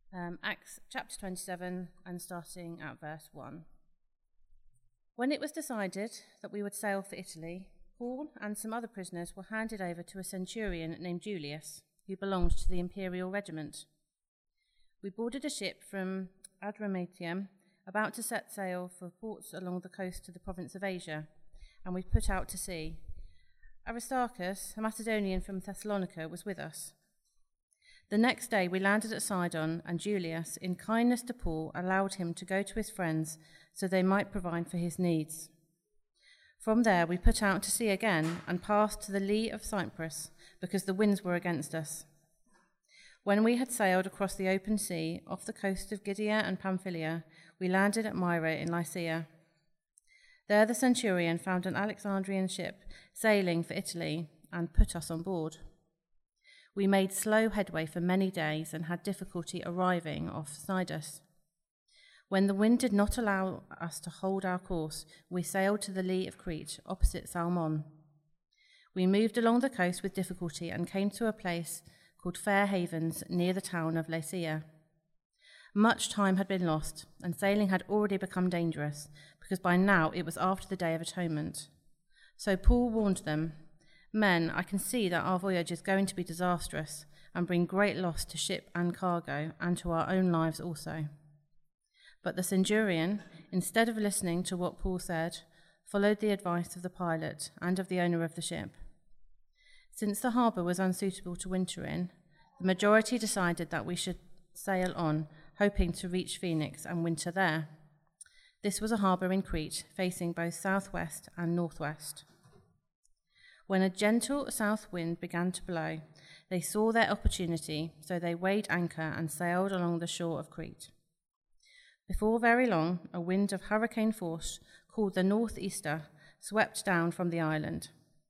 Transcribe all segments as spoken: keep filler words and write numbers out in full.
Um, Acts chapter twenty-seven and starting at verse one. When it was decided that we would sail for Italy, Paul and some other prisoners were handed over to a centurion named Julius, who belonged to the imperial regiment. We boarded a ship from Adramyttium, about to set sail for ports along the coast to the province of Asia, and we put out to sea. Aristarchus, a Macedonian from Thessalonica, was with us. The next day we landed at Sidon, and Julius, in kindness to Paul, allowed him to go to his friends so they might provide for his needs. From there we put out to sea again and passed to the lee of Cyprus, because the winds were against us. When we had sailed across the open sea, off the coast of Gydia and Pamphylia, we landed at Myra in Lycia. There the centurion found an Alexandrian ship sailing for Italy and put us on board. We made slow headway for many days and had difficulty arriving off Cnidus. When the wind did not allow us to hold our course, we sailed to the lee of Crete, opposite Salmon. We moved along the coast with difficulty and came to a place called Fair Havens near the town of Lasea. Much time had been lost, and sailing had already become dangerous, because by now it was after the Day of Atonement. So Paul warned them, "Men, I can see that our voyage is going to be disastrous and bring great loss to ship and cargo, and to our own lives also." But the centurion, instead of listening to what Paul said, followed the advice of the pilot and of the owner of the ship. Since the harbour was unsuitable to winter in, the majority decided that we should sail on, hoping to reach Phoenix and winter there. This was a harbour in Crete, facing both southwest and northwest. When a gentle south wind began to blow, they saw their opportunity, so they weighed anchor and sailed along the shore of Crete. Before very long, a wind of hurricane force, called the northeaster, swept down from the island.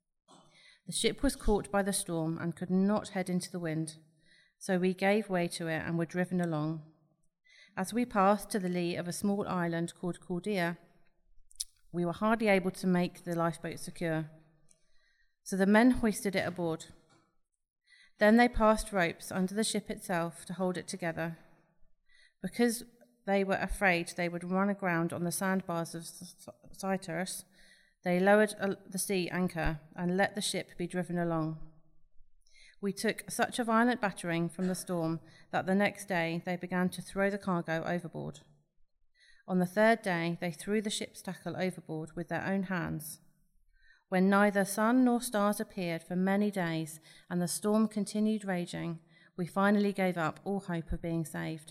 The ship was caught by the storm and could not head into the wind, so we gave way to it and were driven along. As we passed to the lee of a small island called Caldea, we were hardly able to make the lifeboat secure, so the men hoisted it aboard. Then they passed ropes under the ship itself to hold it together. Because they were afraid they would run aground on the sandbars of Cyprus, they lowered the sea anchor and let the ship be driven along. We took such a violent battering from the storm that the next day they began to throw the cargo overboard. On the third day they threw the ship's tackle overboard with their own hands. When neither sun nor stars appeared for many days and the storm continued raging, we finally gave up all hope of being saved.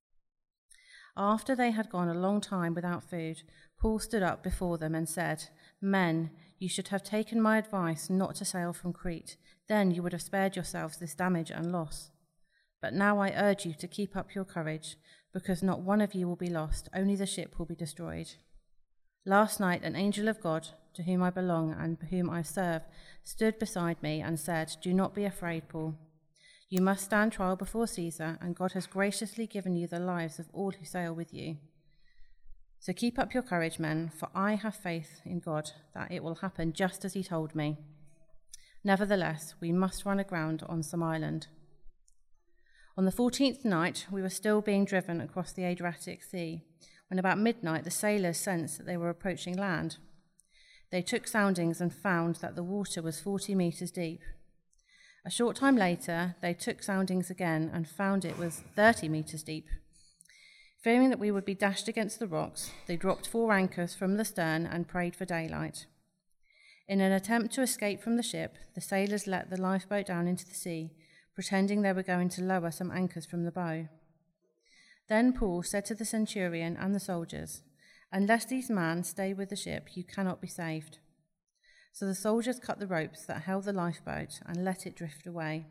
After they had gone a long time without food, Paul stood up before them and said, "Men, you should have taken my advice not to sail from Crete. Then you would have spared yourselves this damage and loss. But now I urge you to keep up your courage, because not one of you will be lost, only the ship will be destroyed. Last night an angel of God, to whom I belong and whom I serve, stood beside me and said, 'Do not be afraid, Paul. You must stand trial before Caesar, and God has graciously given you the lives of all who sail with you. So keep up your courage, men, for I have faith in God that it will happen just as he told me. Nevertheless, we must run aground on some island.' On the fourteenth night, we were still being driven across the Adriatic Sea, when about midnight the sailors sensed that they were approaching land. They took soundings and found that the water was forty metres deep. A short time later, they took soundings again and found it was thirty metres deep. Fearing that we would be dashed against the rocks, they dropped four anchors from the stern and prayed for daylight. In an attempt to escape from the ship, the sailors let the lifeboat down into the sea, pretending they were going to lower some anchors from the bow. Then Paul said to the centurion and the soldiers, 'Unless these men stay with the ship, you cannot be saved.' So the soldiers cut the ropes that held the lifeboat and let it drift away.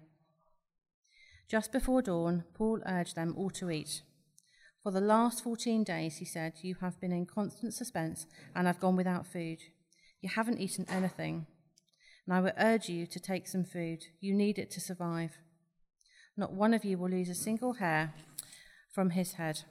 Just before dawn, Paul urged them all to eat. 'For the last fourteen days,' he said, 'you have been in constant suspense and have gone without food. You haven't eaten anything. And I would urge you to take some food. You need it to survive. Not one of you will lose a single hair from his head.'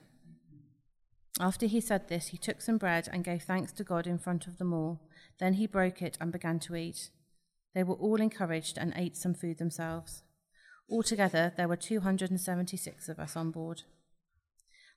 After he said this, he took some bread and gave thanks to God in front of them all. Then he broke it and began to eat. They were all encouraged and ate some food themselves. Altogether, there were two hundred seventy-six of us on board.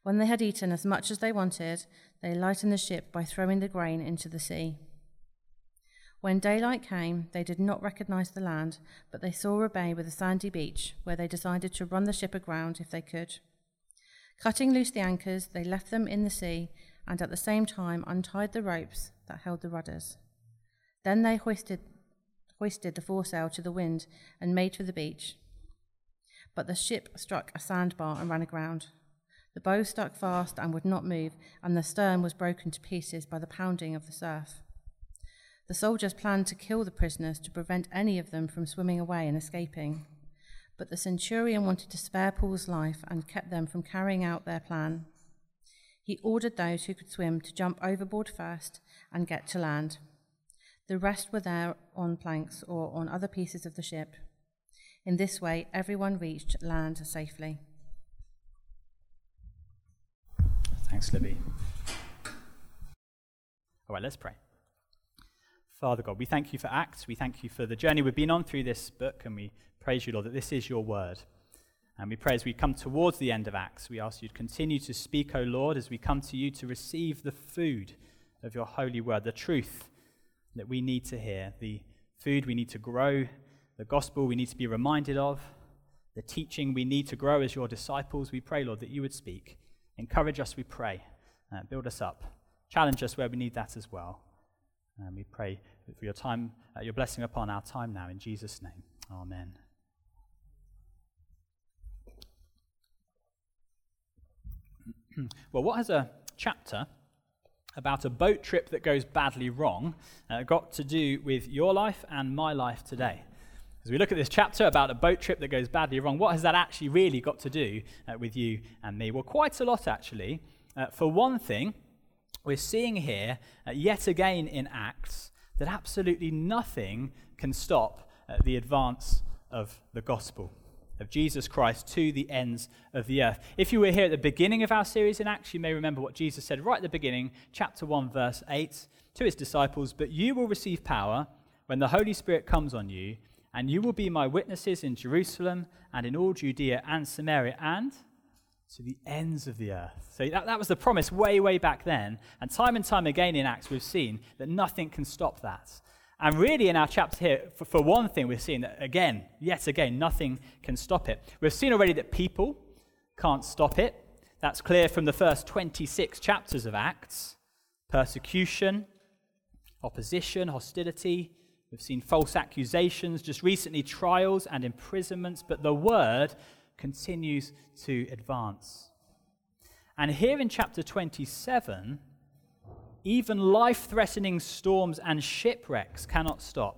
When they had eaten as much as they wanted, they lightened the ship by throwing the grain into the sea. When daylight came, they did not recognize the land, but they saw a bay with a sandy beach, where they decided to run the ship aground if they could. Cutting loose the anchors, they left them in the sea, and at the same time untied the ropes that held the rudders. Then they hoisted, hoisted the foresail to the wind and made for the beach. But the ship struck a sandbar and ran aground. The bow stuck fast and would not move, and the stern was broken to pieces by the pounding of the surf. The soldiers planned to kill the prisoners to prevent any of them from swimming away and escaping. But the centurion wanted to spare Paul's life and kept them from carrying out their plan. He ordered those who could swim to jump overboard first and get to land. The rest were there on planks or on other pieces of the ship. In this way, everyone reached land safely. Thanks, Libby. All right, let's pray. Father God, we thank you for Acts. We thank you for the journey we've been on through this book, and we praise you, Lord, that this is your word. And we pray as we come towards the end of Acts, we ask you to continue to speak, O Lord, as we come to you to receive the food of your holy word, the truth that we need to hear, the food we need to grow, the gospel we need to be reminded of, the teaching we need to grow as your disciples. We pray, Lord, that you would speak. Encourage us, we pray. Uh, build us up. Challenge us where we need that as well. And we pray for your time, uh, your blessing upon our time now, in Jesus' name. Amen. Well, what has a chapter about a boat trip that goes badly wrong uh, got to do with your life and my life today? As we look at this chapter about a boat trip that goes badly wrong, what has that actually really got to do uh, with you and me? Well, quite a lot, actually. Uh, for one thing, we're seeing here, uh, yet again in Acts, that absolutely nothing can stop uh, the advance of the gospel of Jesus Christ to the ends of the earth. If you were here at the beginning of our series in Acts, you may remember what Jesus said right at the beginning, chapter one, verse eight, to his disciples, "But you will receive power when the Holy Spirit comes on you, and you will be my witnesses in Jerusalem and in all Judea and Samaria and to the ends of the earth." So that, that was the promise way, way back then. And time and time again in Acts, we've seen that nothing can stop that. And really in our chapter here, for, for one thing, we're seeing that again, yet again, nothing can stop it. We've seen already that people can't stop it. That's clear from the first twenty-six chapters of Acts. Persecution, opposition, hostility. We've seen false accusations, just recently trials and imprisonments, but the word continues to advance. And here in chapter twenty-seven, even life-threatening storms and shipwrecks cannot stop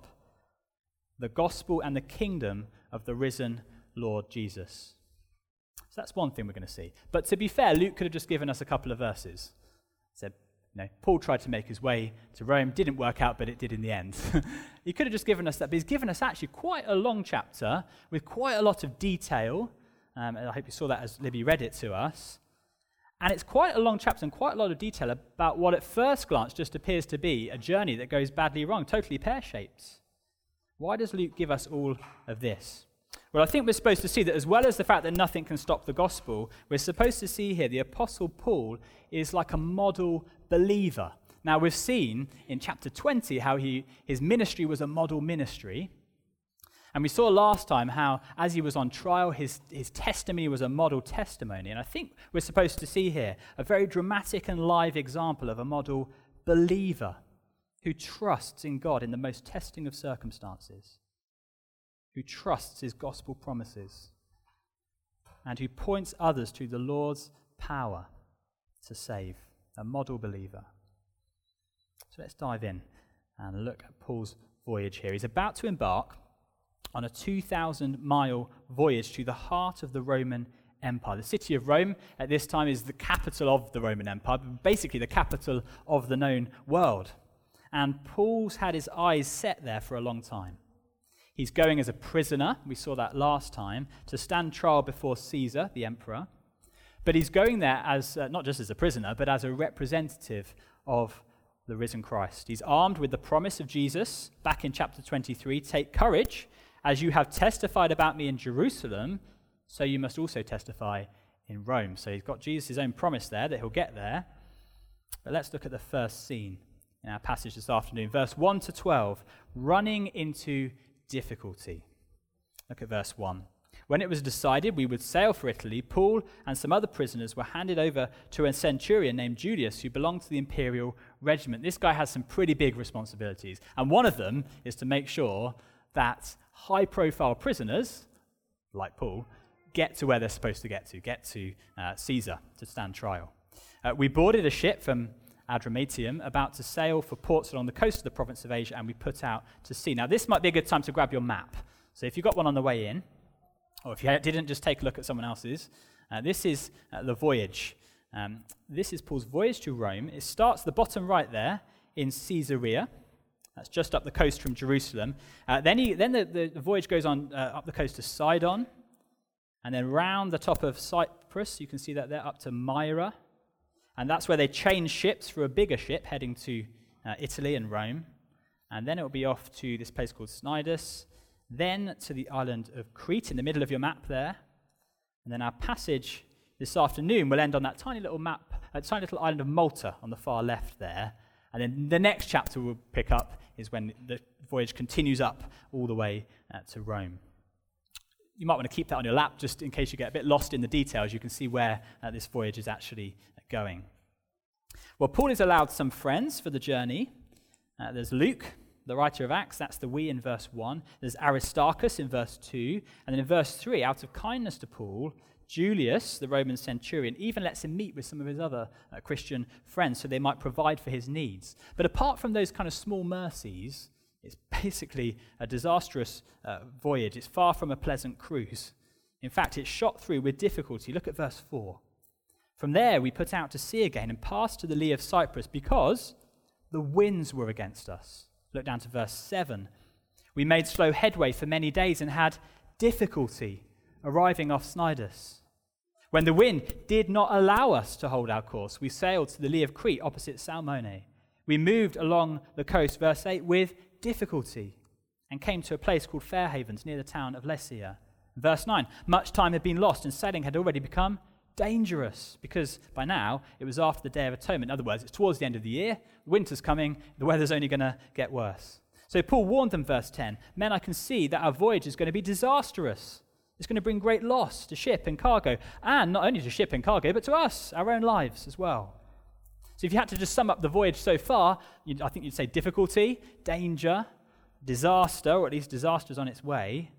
the gospel and the kingdom of the risen Lord Jesus. So that's one thing we're going to see. But to be fair, Luke could have just given us a couple of verses. Said, you know, Paul tried to make his way to Rome, didn't work out, but it did in the end. He could have just given us that, but he's given us actually quite a long chapter with quite a lot of detail. Um, and I hope you saw that as Libby read it to us. And it's quite a long chapter and quite a lot of detail about what at first glance just appears to be a journey that goes badly wrong, totally pear-shaped. Why does Luke give us all of this? Well, I think we're supposed to see that as well as the fact that nothing can stop the gospel, we're supposed to see here the Apostle Paul is like a model believer. Now, we've seen in chapter twenty how he his ministry was a model ministry. And we saw last time how, as he was on trial, his, his testimony was a model testimony. And I think we're supposed to see here a very dramatic and live example of a model believer who trusts in God in the most testing of circumstances, who trusts his gospel promises, and who points others to the Lord's power to save, a model believer. So let's dive in and look at Paul's voyage here. He's about to embark on a two thousand mile voyage to the heart of the Roman Empire. The city of Rome at this time is the capital of the Roman Empire, basically the capital of the known world. And Paul's had his eyes set there for a long time. He's going as a prisoner, we saw that last time, to stand trial before Caesar, the emperor. But he's going there as uh, not just as a prisoner, but as a representative of the risen Christ. He's armed with the promise of Jesus, back in chapter twenty-three, "Take courage, as you have testified about me in Jerusalem, so you must also testify in Rome. So he's got Jesus' own promise there that he'll get there. But let's look at the first scene in our passage this afternoon. Verse one to twelve, running into difficulty. Look at verse one. When it was decided we would sail for Italy, Paul and some other prisoners were handed over to a centurion named Julius, who belonged to the imperial regiment. This guy has some pretty big responsibilities, and one of them is to make sure that high-profile prisoners, like Paul, get to where they're supposed to get to, get to uh, Caesar to stand trial. Uh, we boarded a ship from Adramyttium, about to sail for ports along the coast of the province of Asia, and we put out to sea. Now, this might be a good time to grab your map. So if you've got one on the way in, or if you didn't, just take a look at someone else's. Uh, this is uh, the voyage. Um, this is Paul's voyage to Rome. It starts at the bottom right there in Caesarea. That's just up the coast from Jerusalem. Uh, then he, then the, the, the voyage goes on uh, up the coast to Sidon, and then round the top of Cyprus. You can see that there, up to Myra. And that's where they change ships for a bigger ship heading to uh, Italy and Rome. And then it will be off to this place called Cnidus, then to the island of Crete in the middle of your map there. And then our passage this afternoon will end on that tiny little map, that tiny little island of Malta on the far left there. And then the next chapter we'll pick up is when the voyage continues up all the way uh, to Rome. You might want to keep that on your lap just in case you get a bit lost in the details. You can see where uh, this voyage is actually going. Well, Paul has allowed some friends for the journey. Uh, there's Luke, the writer of Acts, that's the we in verse one. There's Aristarchus in verse two. And then in verse three, out of kindness to Paul, Julius, the Roman centurion, even lets him meet with some of his other uh, Christian friends so they might provide for his needs. But apart from those kind of small mercies, it's basically a disastrous uh, voyage. It's far from a pleasant cruise. In fact, it's shot through with difficulty. Look at verse four. From there, we put out to sea again and passed to the lee of Cyprus because the winds were against us. Look down to verse seven. We made slow headway for many days and had difficulty arriving off Cnidus. When the wind did not allow us to hold our course, we sailed to the lee of Crete opposite Salmone. We moved along the coast, verse eight, with difficulty and came to a place called Fair Havens near the town of Lasea. Verse nine, much time had been lost and sailing had already become dangerous because by now it was after the Day of Atonement. In other words, it's towards the end of the year, winter's coming, the weather's only going to get worse. So Paul warned them, verse ten, men, I can see that our voyage is going to be disastrous. It's going to bring great loss to ship and cargo, and not only to ship and cargo, but to us, our own lives as well. So if you had to just sum up the voyage so far, I think you'd say difficulty, danger, disaster, or at least disaster's on its way.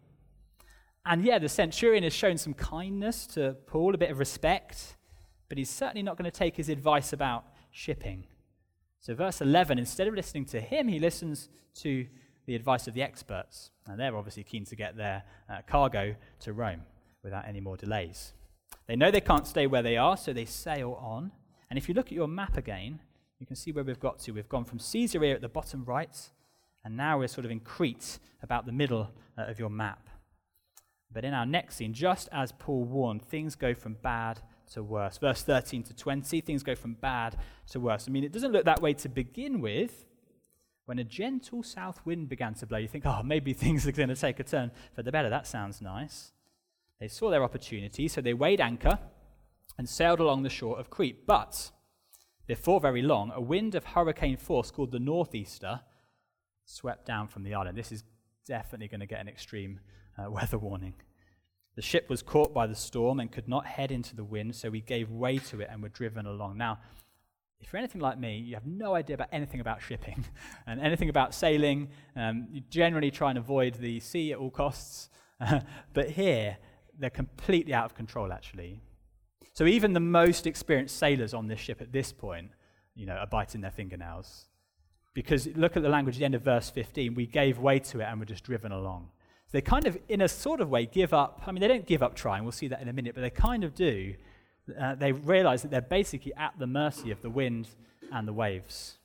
And yeah, the centurion has shown some kindness to Paul, a bit of respect, but he's certainly not going to take his advice about shipping. So verse eleven, instead of listening to him, he listens to the advice of the experts. And they're obviously keen to get their uh, cargo to Rome without any more delays. They know they can't stay where they are, so they sail on. And if you look at your map again, you can see where we've got to. We've gone from Caesarea at the bottom right, and now we're sort of in Crete, about the middle uh, of your map. But in our next scene, just as Paul warned, things go from bad to worse. Verse thirteen to twenty, things go from bad to worse. I mean, it doesn't look that way to begin with. When a gentle south wind began to blow, you think, oh, maybe things are going to take a turn for the better. That sounds nice. They saw their opportunity, so they weighed anchor and sailed along the shore of Crete. But before very long, a wind of hurricane force called the northeaster swept down from the island. This is definitely going to get an extreme uh, weather warning. The ship was caught by the storm and could not head into the wind, so we gave way to it and were driven along. Now, if you're anything like me, you have no idea about anything about shipping and anything about sailing. Um, you generally try and avoid the sea at all costs. Uh, but here, they're completely out of control, actually. So even the most experienced sailors on this ship at this point, you know, are biting their fingernails. Because look at the language at the end of verse fifteen. We gave way to it and were just driven along. So they kind of, in a sort of way, give up. I mean, they don't give up trying. We'll see that in a minute. But they kind of do. Uh, they realize that they're basically at the mercy of the wind and the waves.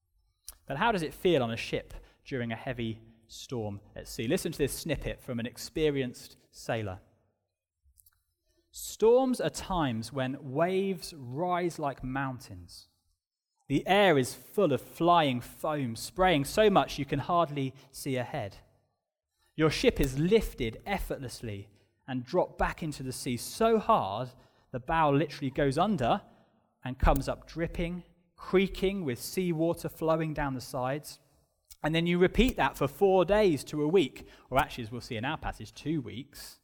But how does it feel on a ship during a heavy storm at sea? Listen to this snippet from an experienced sailor. Storms are times when waves rise like mountains. The air is full of flying foam, spraying so much you can hardly see ahead. Your ship is lifted effortlessly and dropped back into the sea so hard the bow literally goes under and comes up dripping, creaking with seawater flowing down the sides. And then you repeat that for four days to a week, or actually, as we'll see in our passage, two weeks.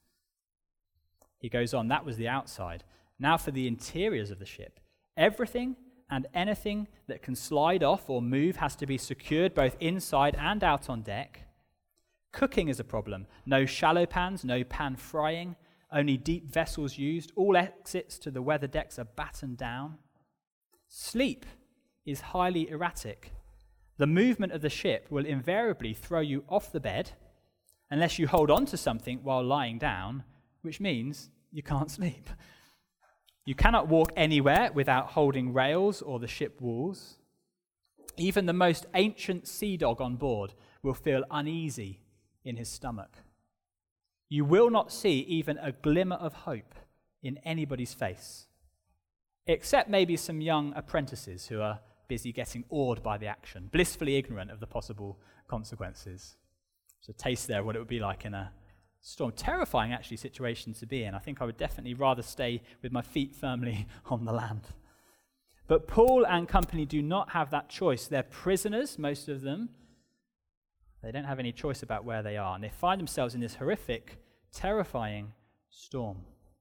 He goes on, that was the outside. Now for the interiors of the ship. Everything and anything that can slide off or move has to be secured both inside and out on deck. Cooking is a problem. No shallow pans, no pan frying, only deep vessels used. All exits to the weather decks are battened down. Sleep is highly erratic. The movement of the ship will invariably throw you off the bed unless you hold on to something while lying down, which means you can't sleep. You cannot walk anywhere without holding rails or the ship walls. Even the most ancient sea dog on board will feel uneasy in his stomach. You will not see even a glimmer of hope in anybody's face, except maybe some young apprentices who are busy getting awed by the action, blissfully ignorant of the possible consequences. It's a taste there of what it would be like in a storm. Terrifying, actually, situation to be in. I think I would definitely rather stay with my feet firmly on the land. But Paul and company do not have that choice. They're prisoners, most of them. They don't have any choice about where they are, and they find themselves in this horrific, terrifying storm.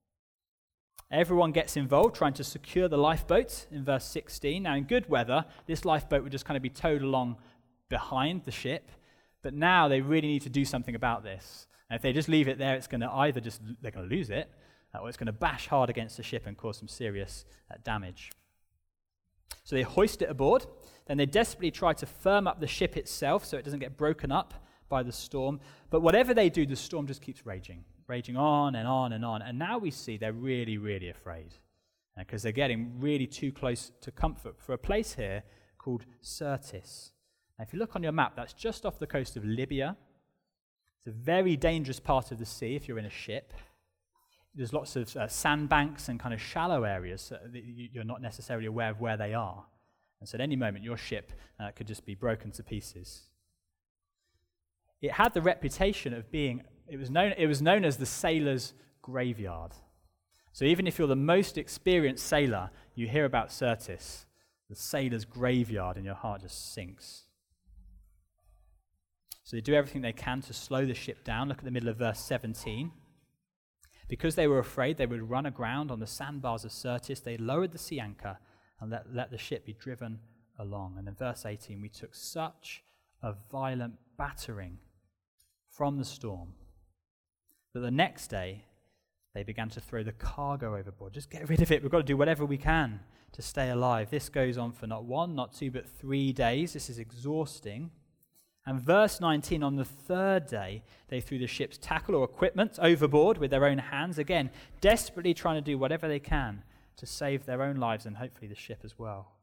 Everyone gets involved trying to secure the lifeboat in verse sixteen. Now, in good weather, this lifeboat would just kind of be towed along behind the ship, but now they really need to do something about this. And if they just leave it there, it's going to either just, they're going to lose it, or it's going to bash hard against the ship and cause some serious uh, damage. So they hoist it aboard. Then they desperately try to firm up the ship itself so it doesn't get broken up by the storm. But whatever they do, the storm just keeps raging, raging on and on and on. And now we see they're really, really afraid because uh, they're getting really too close to comfort for a place here called Syrtis. Now, if you look on your map, that's just off the coast of Libya. It's a very dangerous part of the sea if you're in a ship. There's lots of uh, sandbanks and kind of shallow areas so that you're not necessarily aware of where they are. And so at any moment, your ship uh, could just be broken to pieces. It had the reputation of being, it was known, it was known as the sailor's graveyard. So even if you're the most experienced sailor, you hear about Syrtis, the sailor's graveyard, and your heart just sinks. So they do everything they can to slow the ship down. Look at the middle of verse seventeen. Because they were afraid they would run aground on the sandbars of Syrtis, they lowered the sea anchor and let, let the ship be driven along. And in verse eighteen, we took such a violent battering from the storm that the next day they began to throw the cargo overboard. Just get rid of it. We've got to do whatever we can to stay alive. This goes on for not one, not two, but three days. This is exhausting. And verse nineteen, on the third day, they threw the ship's tackle or equipment overboard with their own hands, again, desperately trying to do whatever they can to save their own lives and hopefully the ship as well.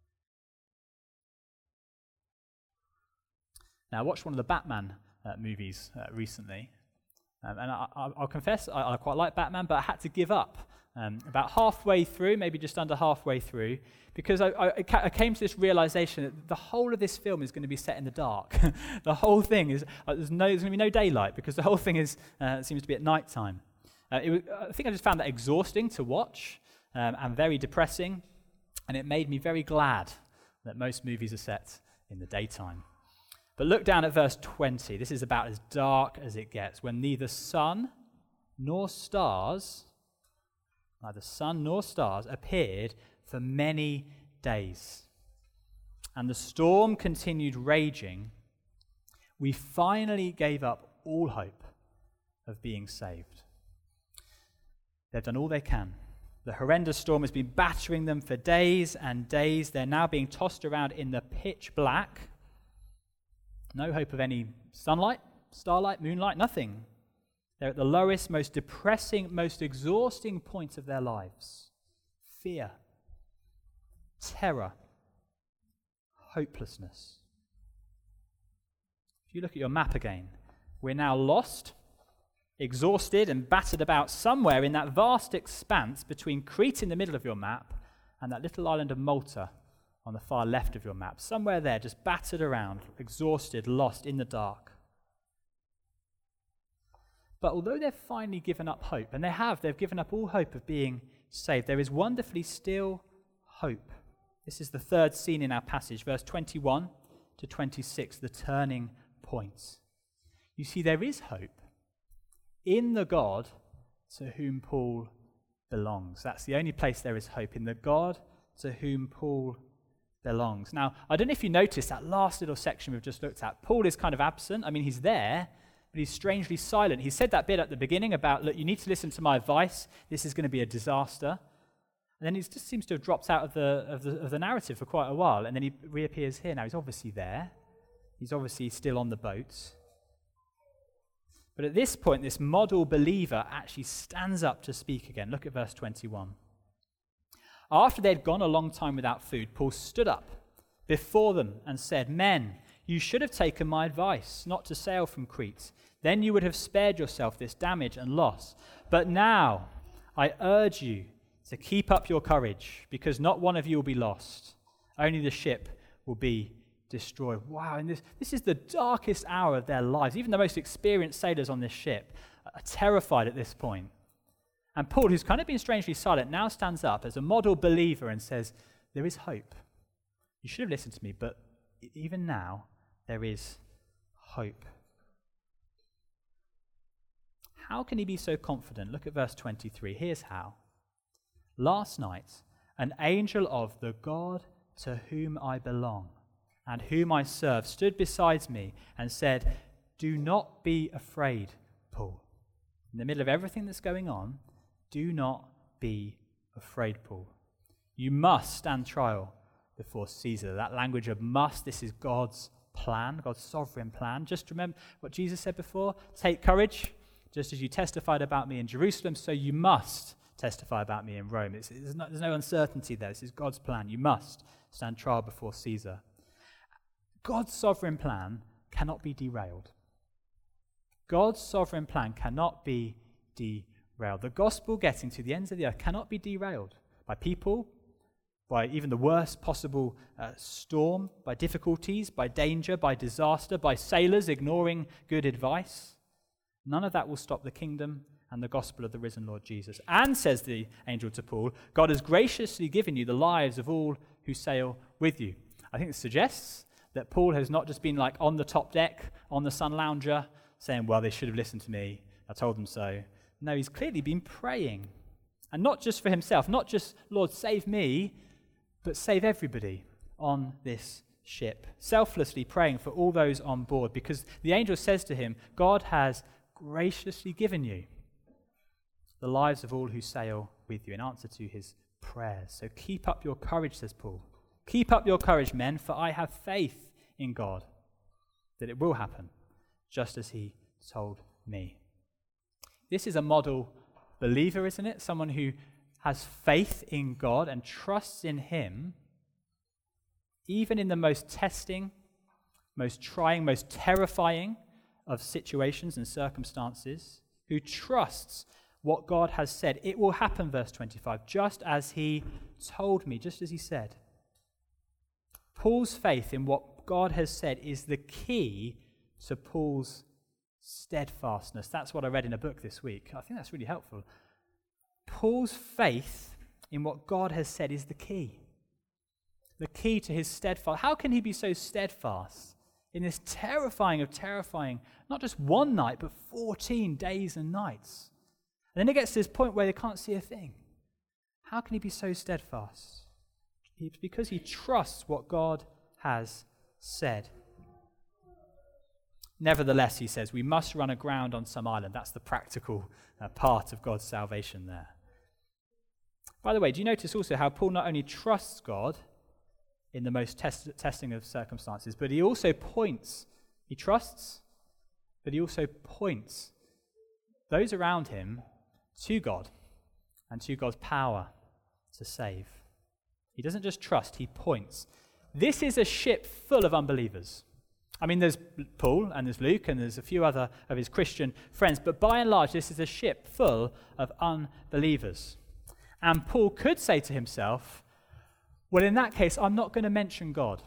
Now, I watched one of the Batman uh, movies uh, recently, um, and I, I, I'll confess I, I quite like Batman, but I had to give up um, about halfway through, maybe just under halfway through, because I, I, I came to this realization that the whole of this film is going to be set in the dark. The whole thing is, uh, there's, no, there's going to be no daylight, because the whole thing is uh, seems to be at night time. Uh, it was, I think I just found that exhausting to watch um, and very depressing, and it made me very glad that most movies are set in the daytime. But look down at verse twenty. This is about as dark as it gets, when neither sun nor stars, neither sun nor stars appeared for many days. And the storm continued raging. We finally gave up all hope of being saved. They've done all they can. The horrendous storm has been battering them for days and days. They're now being tossed around in the pitch black. No hope of any sunlight, starlight, moonlight, nothing. They're at the lowest, most depressing, most exhausting point of their lives. Fear, terror, hopelessness. If you look at your map again, we're now lost, exhausted, and battered about somewhere in that vast expanse between Crete in the middle of your map and that little island of Malta on the far left of your map. Somewhere there, just battered around, exhausted, lost in the dark. But although they've finally given up hope, and they have, they've given up all hope of being saved. There is wonderfully still hope. This is the third scene in our passage, verse twenty-one to twenty-six, the turning point. You see, there is hope in the God to whom Paul belongs. That's the only place there is hope, in the God to whom Paul belongs. Now, I don't know if you noticed that last little section we've just looked at. Paul is kind of absent. I mean, he's there, but he's strangely silent. He said that bit at the beginning about, look, you need to listen to my advice. This is going to be a disaster. And then he just seems to have dropped out of the, of the of the narrative for quite a while, and then he reappears here. Now, he's obviously there. He's obviously still on the boat. But at this point, this model believer actually stands up to speak again. Look at verse twenty-one. After they'd gone a long time without food, Paul stood up before them and said, "Men, you should have taken my advice not to sail from Crete. Then you would have spared yourself this damage and loss. But now I urge you to keep up your courage, because not one of you will be lost. Only the ship will be destroyed." Wow, and this, this is the darkest hour of their lives. Even the most experienced sailors on this ship are terrified at this point. And Paul, who's kind of been strangely silent, now stands up as a model believer and says, there is hope. You should have listened to me, but even now, there is hope. How can he be so confident? Look at verse twenty-three. Here's how. Last night, an angel of the God to whom I belong and whom I serve stood beside me and said, "Do not be afraid, Paul." In the middle of everything that's going on, do not be afraid, Paul. You must stand trial before Caesar. That language of must, this is God's plan, God's sovereign plan. Just remember what Jesus said before, take courage, just as you testified about me in Jerusalem, so you must testify about me in Rome. It's, it's not, there's no uncertainty there. This is God's plan. You must stand trial before Caesar. God's sovereign plan cannot be derailed. God's sovereign plan cannot be derailed. The gospel getting to the ends of the earth cannot be derailed by people, by even the worst possible uh, storm, by difficulties, by danger, by disaster, by sailors ignoring good advice. None of that will stop the kingdom and the gospel of the risen Lord Jesus. And, says the angel to Paul, God has graciously given you the lives of all who sail with you. I think it suggests that Paul has not just been like on the top deck, on the sun lounger, saying, well, they should have listened to me. I told them so. No, he's clearly been praying. And not just for himself, not just, Lord, save me, but save everybody on this ship. Selflessly praying for all those on board, because the angel says to him, God has graciously given you the lives of all who sail with you in answer to his prayers. So keep up your courage, says Paul. Keep up your courage, men, for I have faith in God that it will happen, just as he told me. This is a model believer, isn't it? Someone who has faith in God and trusts in him, even in the most testing, most trying, most terrifying of situations and circumstances, who trusts what God has said. It will happen, verse twenty-five, just as he told me, just as he said. Paul's faith in what God has said is the key to Paul's steadfastness. That's what I read in a book this week. I think that's really helpful. Paul's faith in what God has said is the key. The key to his steadfast. How can he be so steadfast in this terrifying of terrifying, not just one night, but fourteen days and nights? And then it gets to this point where they can't see a thing. How can he be so steadfast? It's because he trusts what God has said. Nevertheless, he says, we must run aground on some island. That's the practical uh, part of God's salvation there. By the way, do you notice also how Paul not only trusts God in the most test- testing of circumstances, but he also points, he trusts, but he also points those around him to God and to God's power to save. He doesn't just trust, he points. This is a ship full of unbelievers. I mean, there's Paul and there's Luke and there's a few other of his Christian friends, but by and large, this is a ship full of unbelievers. And Paul could say to himself, well, in that case, I'm not going to mention God.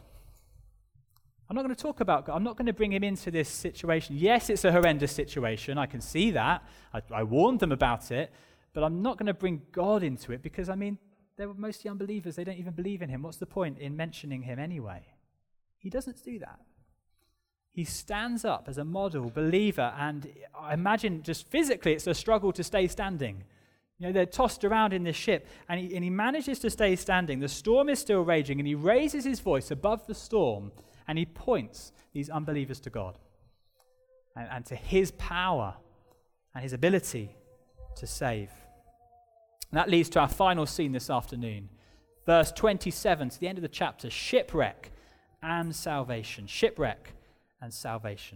I'm not going to talk about God. I'm not going to bring him into this situation. Yes, it's a horrendous situation. I can see that. I, I warned them about it. but I'm not going to bring God into it because, I mean, they were mostly unbelievers. They don't even believe in him. What's the point in mentioning him anyway? He doesn't do that. He stands up as a model believer, and I imagine just physically it's a struggle to stay standing. You know, they're tossed around in this ship, and he, and he manages to stay standing. The storm is still raging, and he raises his voice above the storm, and he points these unbelievers to God and, and to his power and his ability to save. And that leads to our final scene this afternoon. Verse twenty-seven, to the end of the chapter, shipwreck and salvation. Shipwreck and salvation.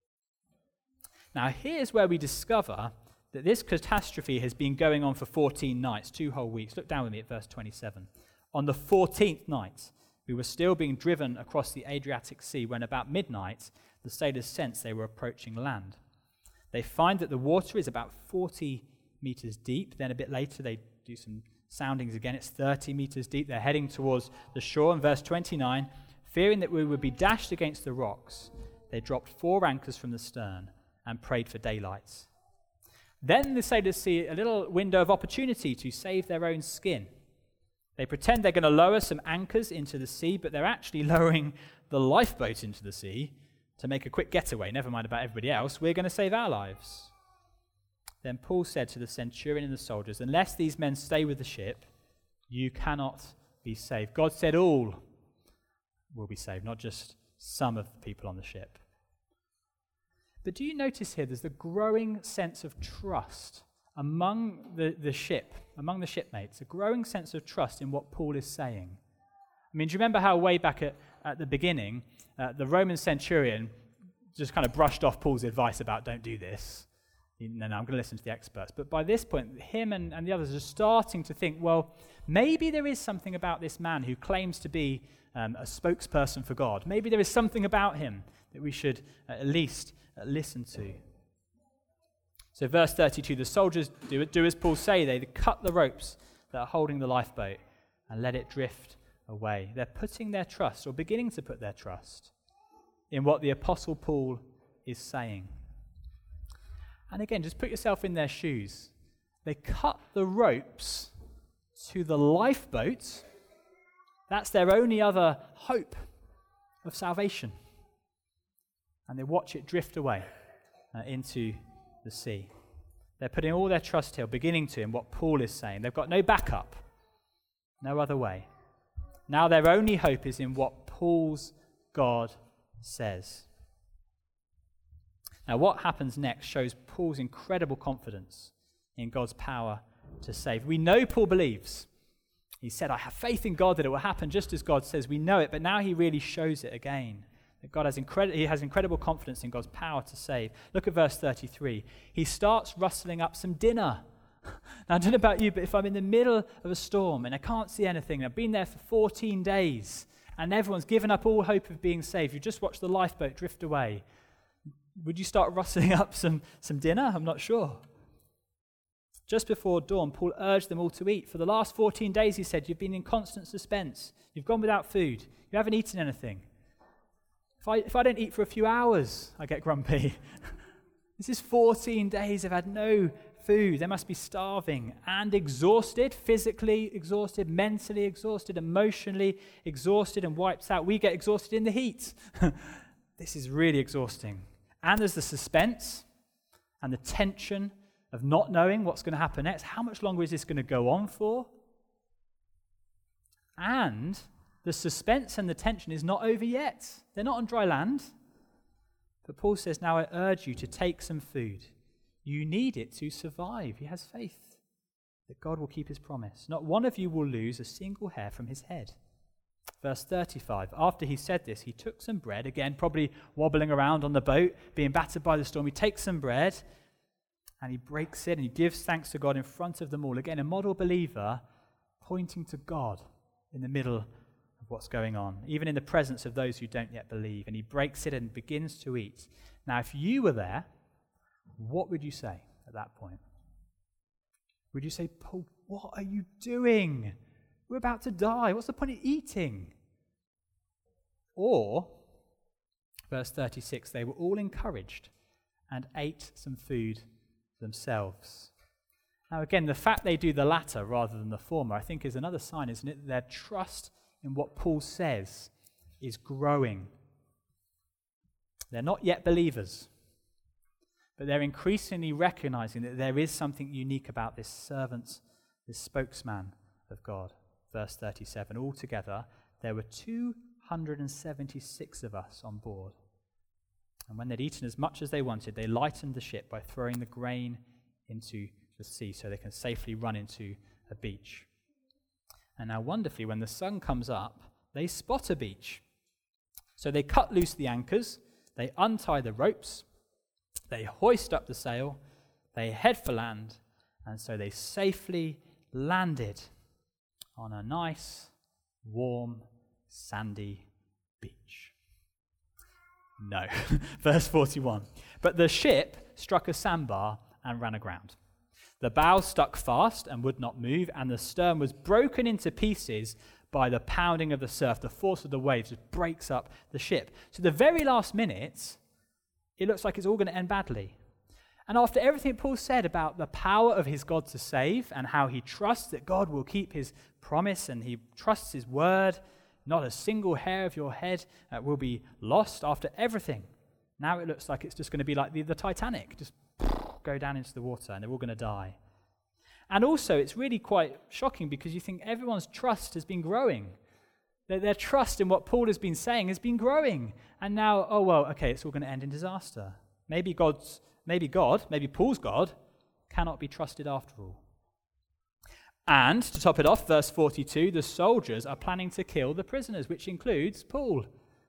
Now, here's where we discover that this catastrophe has been going on for fourteen nights, two whole weeks. Look down with me at verse twenty-seven. On the fourteenth night, we were still being driven across the Adriatic Sea when about midnight, the sailors sensed they were approaching land. They find that the water is about forty meters deep. Then a bit later, they do some soundings again. It's thirty meters deep. They're heading towards the shore. In verse twenty-nine, fearing that we would be dashed against the rocks, they dropped four anchors from the stern and prayed for daylight. Then the sailors see a little window of opportunity to save their own skin. They pretend they're going to lower some anchors into the sea, but they're actually lowering the lifeboat into the sea to make a quick getaway. Never mind about everybody else. We're going to save our lives. Then Paul said to the centurion and the soldiers, unless these men stay with the ship, you cannot be saved. God said all will be saved, not just some of the people on the ship. But do you notice here there's a growing sense of trust among the, the ship, among the shipmates, a growing sense of trust in what Paul is saying. I mean, do you remember how way back at, at the beginning, uh, the Roman centurion just kind of brushed off Paul's advice about don't do this? No, no, I'm going to listen to the experts. But by this point, him and, and the others are starting to think, well, maybe there is something about this man who claims to be um, a spokesperson for God. Maybe there is something about him that we should uh, at least uh, listen to. So verse thirty-two, the soldiers do, do as Paul say. They cut the ropes that are holding the lifeboat and let it drift away. They're putting their trust, or beginning to put their trust, in what the Apostle Paul is saying. And again, just put yourself in their shoes. They cut the ropes to the lifeboat. That's their only other hope of salvation. And they watch it drift away uh, into the sea. They're putting all their trust here, beginning to in what Paul is saying. They've got no backup, no other way. Now their only hope is in what Paul's God says. Now, what happens next shows Paul's incredible confidence in God's power to save. We know Paul believes. He said, I have faith in God that it will happen just as God says. We know it, but now he really shows it again. That God has incredible, he has incredible confidence in God's power to save. Look at verse thirty-three. He starts rustling up some dinner. Now, I don't know about you, but if I'm in the middle of a storm and I can't see anything, I've been there for fourteen days, and everyone's given up all hope of being saved, you just watch the lifeboat drift away, would you start rustling up some, some dinner? I'm not sure. Just before dawn, Paul urged them all to eat. For the last fourteen days, he said, you've been in constant suspense. You've gone without food. You haven't eaten anything. If I, if I don't eat for a few hours, I get grumpy. This is fourteen days. I've had no food. They must be starving and exhausted, physically exhausted, mentally exhausted, emotionally exhausted and wiped out. We get exhausted in the heat. This is really exhausting. And there's the suspense and the tension of not knowing what's going to happen next. How much longer is this going to go on for? And the suspense and the tension is not over yet. They're not on dry land. But Paul says, now I urge you to take some food. You need it to survive. He has faith that God will keep his promise. Not one of you will lose a single hair from his head. Verse thirty-five, after he said this, he took some bread, again, probably wobbling around on the boat, being battered by the storm. He takes some bread and he breaks it and he gives thanks to God in front of them all. Again, a model believer pointing to God in the middle of what's going on, even in the presence of those who don't yet believe. And he breaks it and begins to eat. Now, if you were there, what would you say at that point? Would you say, Paul, what are you doing? We're about to die. What's the point of eating? Or, verse thirty-six, they were all encouraged and ate some food themselves. Now again, the fact they do the latter rather than the former, I think is another sign, isn't it? Their trust in what Paul says is growing. They're not yet believers, but they're increasingly recognizing that there is something unique about this servant, this spokesman of God. Verse thirty-seven, altogether there were two hundred seventy-six of us on board. And when they'd eaten as much as they wanted, they lightened the ship by throwing the grain into the sea so they can safely run into a beach. And now wonderfully, when the sun comes up, they spot a beach. So they cut loose the anchors, they untie the ropes, they hoist up the sail, they head for land, and so they safely landed on a nice, warm, sandy beach. No. Verse forty-one. But the ship struck a sandbar and ran aground. The bow stuck fast and would not move, and the stern was broken into pieces by the pounding of the surf. The force of the waves just breaks up the ship. So the very last minute, it looks like it's all going to end badly. And after everything Paul said about the power of his God to save and how he trusts that God will keep his promise and he trusts his word, not a single hair of your head uh, will be lost, after everything, now it looks like it's just going to be like the, the Titanic, just go down into the water and they're all going to die. And also, it's really quite shocking because you think everyone's trust has been growing. Their, their trust in what Paul has been saying has been growing. And now, oh, well, okay, it's all going to end in disaster. Maybe God's, maybe God, maybe Paul's God, cannot be trusted after all. And, to top it off, verse forty-two, the soldiers are planning to kill the prisoners, which includes Paul.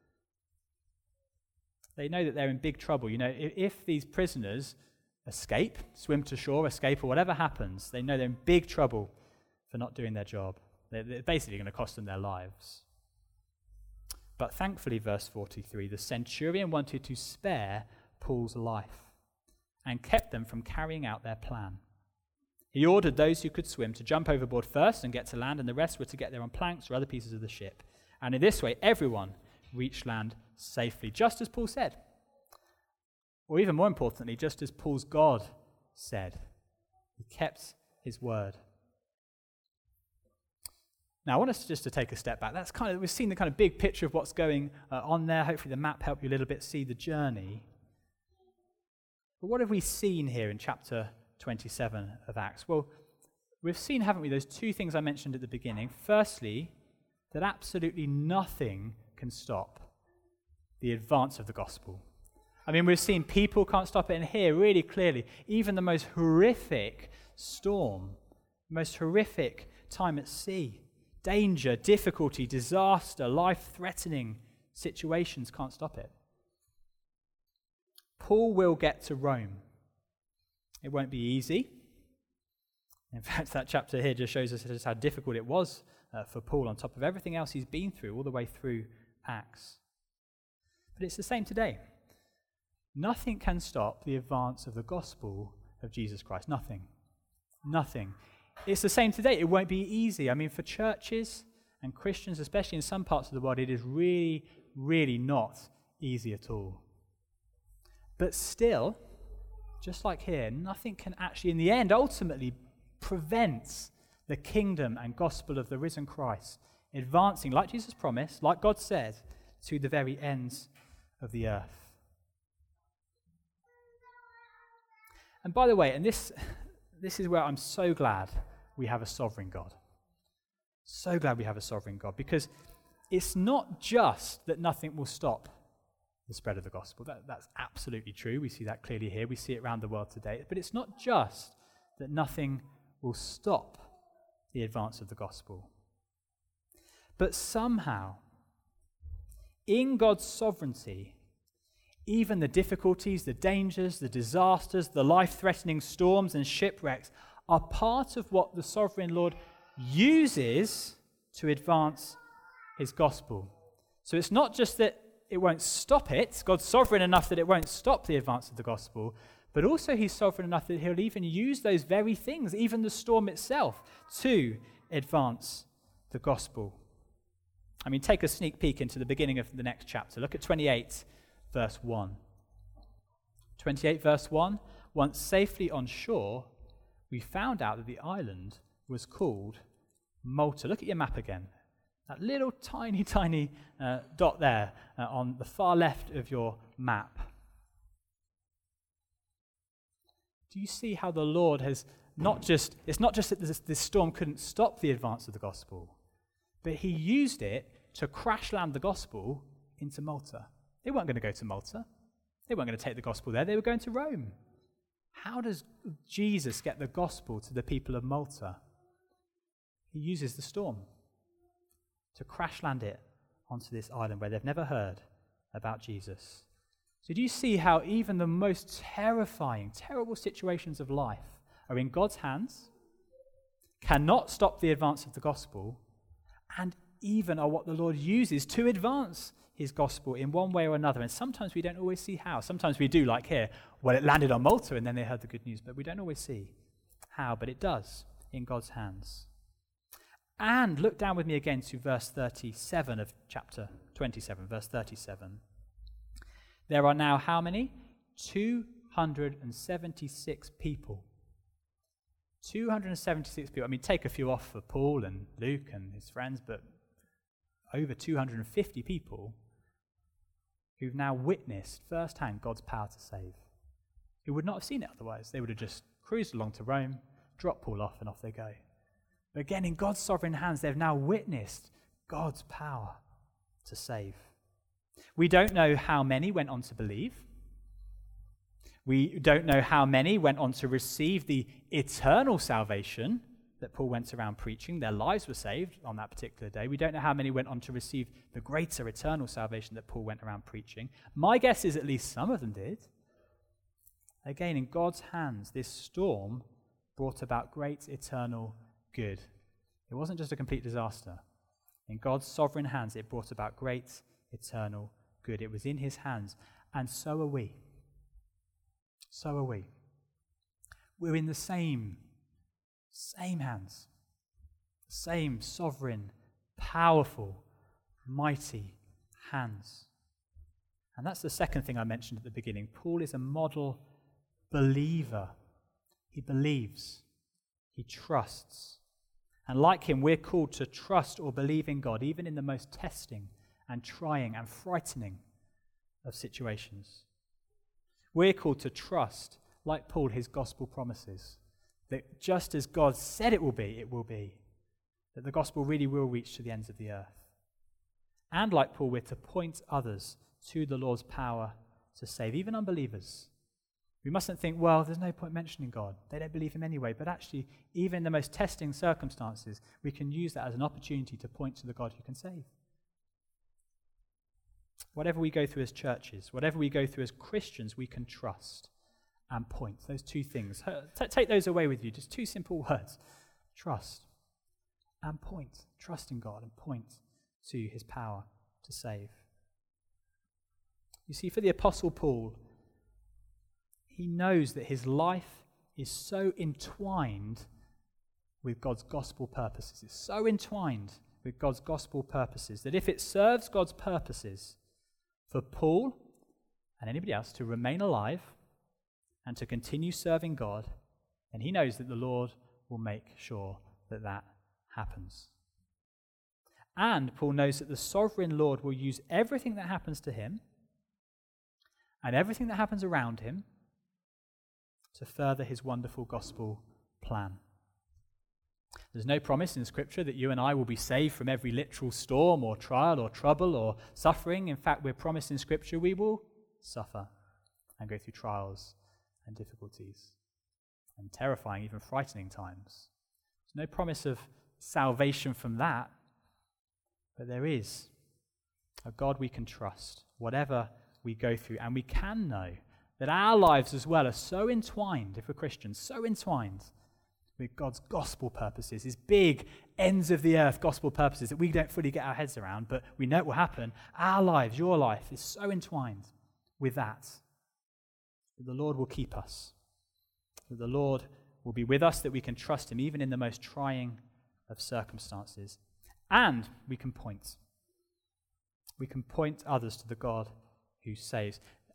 They know that they're in big trouble. You know, if, if these prisoners escape, swim to shore, escape, or whatever happens, they know they're in big trouble for not doing their job. They're, they're basically going to cost them their lives. But thankfully, verse forty-three, the centurion wanted to spare Paul's life and kept them from carrying out their plan. He ordered those who could swim to jump overboard first and get to land, and the rest were to get there on planks or other pieces of the ship. And in this way, everyone reached land safely, just as Paul said. Or even more importantly, just as Paul's God said. He kept his word. Now, I want us just to take a step back. That's kind of, we've seen the kind of big picture of what's going uh, on there. Hopefully the map helped you a little bit see the journey. But what have we seen here in chapter twenty-seven of Acts? Well, we've seen, haven't we, those two things I mentioned at the beginning. Firstly, that absolutely nothing can stop the advance of the gospel. I mean, we've seen people can't stop it, and here, really clearly, even the most horrific storm, most horrific time at sea, danger, difficulty, disaster, life-threatening situations can't stop it. Paul will get to Rome. It won't be easy. In fact, that chapter here just shows us just how difficult it was uh, for Paul on top of everything else he's been through all the way through Acts. But it's the same today. Nothing can stop the advance of the gospel of Jesus Christ. Nothing. Nothing. It's the same today. It won't be easy. I mean, for churches and Christians, especially in some parts of the world, it is really, really not easy at all. But still, just like here, nothing can actually, in the end, ultimately prevent the kingdom and gospel of the risen Christ advancing, like Jesus promised, like God said, to the very ends of the earth. And by the way, and this, this is where I'm so glad we have a sovereign God. So glad we have a sovereign God, because it's not just that nothing will stop the spread of the gospel. That, that's absolutely true. We see that clearly here. We see it around the world today. But it's not just that nothing will stop the advance of the gospel. But somehow, in God's sovereignty, even the difficulties, the dangers, the disasters, the life-threatening storms and shipwrecks are part of what the sovereign Lord uses to advance his gospel. So it's not just that it won't stop it. God's sovereign enough that it won't stop the advance of the gospel, but also he's sovereign enough that he'll even use those very things, even the storm itself, to advance the gospel. I mean, take a sneak peek into the beginning of the next chapter. Look at twenty-eight, verse one. twenty-eight, verse one. Once safely on shore, we found out that the island was called Malta. Look at your map again. That little tiny, tiny uh, dot there uh, on the far left of your map. Do you see how the Lord has not just, it's not just that this, this storm couldn't stop the advance of the gospel, but he used it to crash land the gospel into Malta. They weren't going to go to Malta. They weren't going to take the gospel there. They were going to Rome. How does Jesus get the gospel to the people of Malta? He uses the storm to crash land it onto this island where they've never heard about Jesus. So do you see how even the most terrifying, terrible situations of life are in God's hands, cannot stop the advance of the gospel, and even are what the Lord uses to advance his gospel in one way or another? And sometimes we don't always see how. Sometimes we do, like here. Well, it landed on Malta and then they heard the good news, but we don't always see how, but it does in God's hands. And look down with me again to verse thirty-seven of chapter twenty-seven, verse thirty-seven. There are now how many? two hundred seventy-six people. two hundred seventy-six people. I mean, take a few off for Paul and Luke and his friends, but over two hundred fifty people who've now witnessed firsthand God's power to save. Who would not have seen it otherwise. They would have just cruised along to Rome, dropped Paul off, and off they go. But again, in God's sovereign hands, they've now witnessed God's power to save. We don't know how many went on to believe. We don't know how many went on to receive the eternal salvation that Paul went around preaching. Their lives were saved on that particular day. We don't know how many went on to receive the greater eternal salvation that Paul went around preaching. My guess is at least some of them did. Again, in God's hands, this storm brought about great eternal good. It wasn't just a complete disaster. In God's sovereign hands, it brought about great eternal good. It was in his hands, and so are we. So are we. We're in the same, same hands. Same sovereign, powerful, mighty hands. And that's the second thing I mentioned at the beginning. Paul is a model believer. He believes. He trusts. And like him, we're called to trust or believe in God, even in the most testing and trying and frightening of situations. We're called to trust, like Paul, his gospel promises, that just as God said it will be, it will be, that the gospel really will reach to the ends of the earth. And like Paul, we're to point others to the Lord's power to save, even unbelievers. We mustn't think, well, there's no point mentioning God. They don't believe him anyway. But actually, even in the most testing circumstances, we can use that as an opportunity to point to the God who can save. Whatever we go through as churches, whatever we go through as Christians, we can trust and point. Those two things. T- take those away with you. Just two simple words. Trust and point. Trust in God and point to his power to save. You see, for the Apostle Paul, he knows that his life is so entwined with God's gospel purposes. It's so entwined with God's gospel purposes that if it serves God's purposes for Paul and anybody else to remain alive and to continue serving God, then he knows that the Lord will make sure that that happens. And Paul knows that the sovereign Lord will use everything that happens to him and everything that happens around him to further his wonderful gospel plan. There's no promise in Scripture that you and I will be saved from every literal storm or trial or trouble or suffering. In fact, we're promised in Scripture we will suffer and go through trials and difficulties and terrifying, even frightening times. There's no promise of salvation from that, but there is a God we can trust, whatever we go through, and we can know that our lives as well are so entwined, if we're Christians, so entwined with God's gospel purposes, his big ends of the earth gospel purposes that we don't fully get our heads around, but we know it will happen. Our lives, your life, is so entwined with that, that the Lord will keep us, that the Lord will be with us, that we can trust him even in the most trying of circumstances. And we can point. We can point others to the God who saves.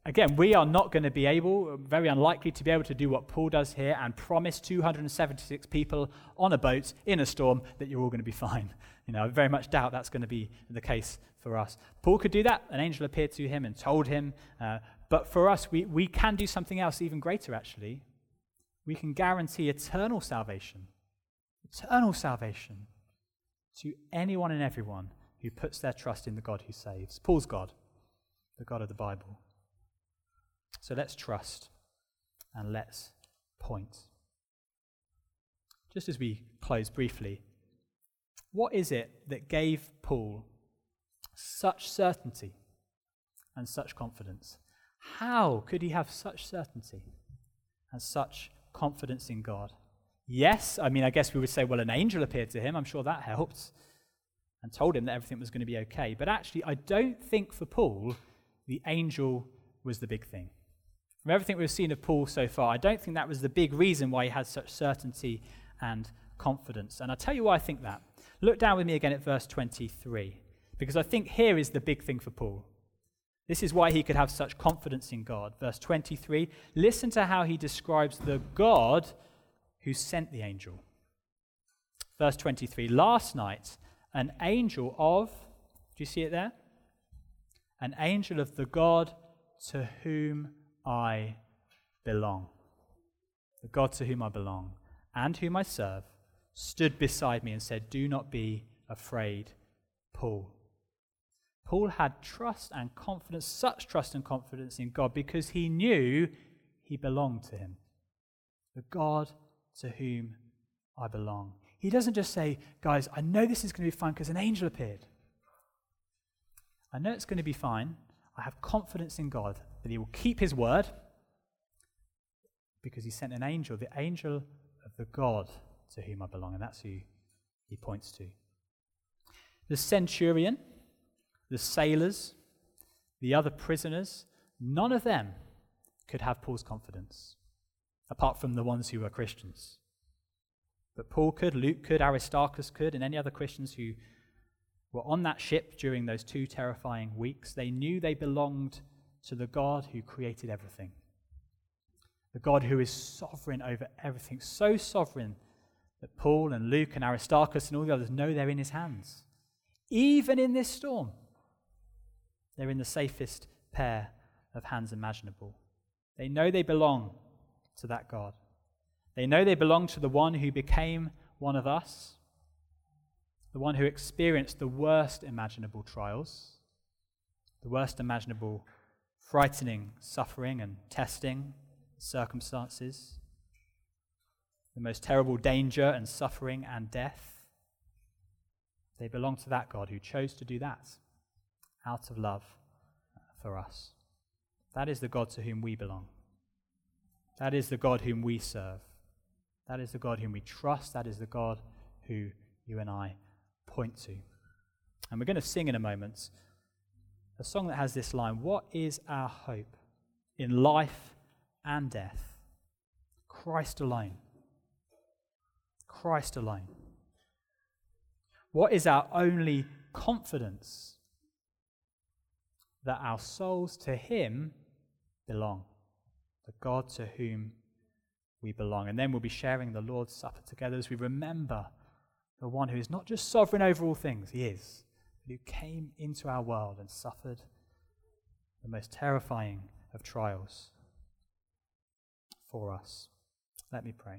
again, we are not going to be able, very unlikely to be able to do what Paul does here and promise two hundred seventy-six people on a boat in a storm that you're all going to be fine. You know, I very much doubt that's going to be the case for us. Paul could do that. An angel appeared to him and told him. Uh, but for us, we, we can do something else even greater, actually. We can guarantee eternal salvation. Eternal salvation to anyone and everyone who puts their trust in the God who saves. Paul's God, the God of the Bible. So let's trust and let's point. Just as we close briefly, what is it that gave Paul such certainty and such confidence? How could he have such certainty and such confidence in God? Yes, I mean, I guess we would say, well, an angel appeared to him. I'm sure that helped and told him that everything was going to be okay. But actually, I don't think for Paul, the angel was the big thing. From everything we've seen of Paul so far, I don't think that was the big reason why he had such certainty and confidence. And I'll tell you why I think that. Look down with me again at verse twenty-three, because I think here is the big thing for Paul. This is why he could have such confidence in God. Verse twenty-three, listen to how he describes the God who sent the angel. Verse twenty-three, last night, an angel of, do you see it there? An angel of the God to whom I belong. The God to whom I belong and whom I serve stood beside me and said, do not be afraid, Paul. Paul had trust and confidence, such trust and confidence in God because he knew he belonged to him. The God to whom I belong. He doesn't just say, guys, I know this is going to be fine because an angel appeared. I know it's going to be fine. I have confidence in God that he will keep his word because he sent an angel, the angel of the God to whom I belong, and that's who he points to. The centurion, the sailors, the other prisoners, none of them could have Paul's confidence, apart from the ones who were Christians. But Paul could, Luke could, Aristarchus could, and any other Christians who were on that ship during those two terrifying weeks. They knew they belonged to the God who created everything. The God who is sovereign over everything, so sovereign that Paul and Luke and Aristarchus and all the others know they're in his hands. Even in this storm, they're in the safest pair of hands imaginable. They know they belong to that God. They know they belong to the one who became one of us, the one who experienced the worst imaginable trials, the worst imaginable frightening suffering and testing, circumstances, the most terrible danger and suffering and death. They belong to that God who chose to do that out of love for us. That is the God to whom we belong. That is the God whom we serve. That is the God whom we trust. That is the God who you and I point to. And we're going to sing in a moment a song that has this line, what is our hope in life and death? Christ alone. Christ alone. What is our only confidence? That our souls to him belong. The God to whom we belong. And then we'll be sharing the Lord's Supper together as we remember the one who is not just sovereign over all things, he is, but who came into our world and suffered the most terrifying of trials for us. Let me pray.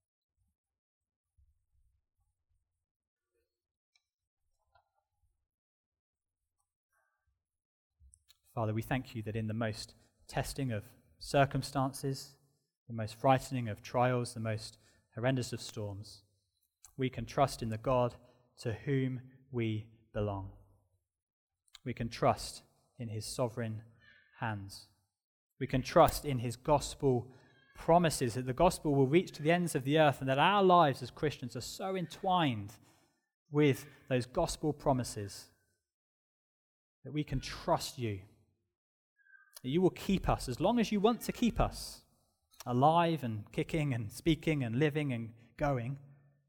Father, we thank you that in the most testing of circumstances, the most frightening of trials, the most horrendous of storms, we can trust in the God to whom we belong. We can trust in his sovereign hands. We can trust in his gospel promises that the gospel will reach to the ends of the earth and that our lives as Christians are so entwined with those gospel promises that we can trust you. That you will keep us as long as you want to keep us alive and kicking and speaking and living and going,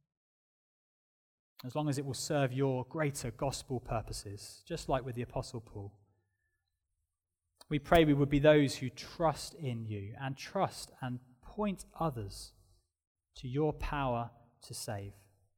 as long as it will serve your greater gospel purposes, just like with the Apostle Paul. We pray we would be those who trust in you and trust and point others to your power to save.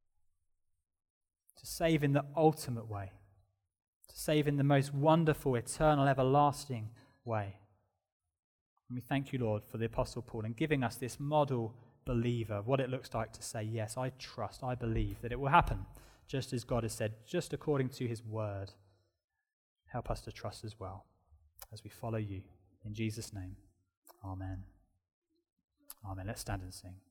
To save in the ultimate way. To save in the most wonderful, eternal, everlasting way. And we thank you, Lord, for the Apostle Paul and giving us this model believer of what it looks like to say, yes, I trust, I believe that it will happen, just as God has said, just according to his word. Help us to trust as well as we follow you. In Jesus' name, amen. Amen. Let's stand and sing.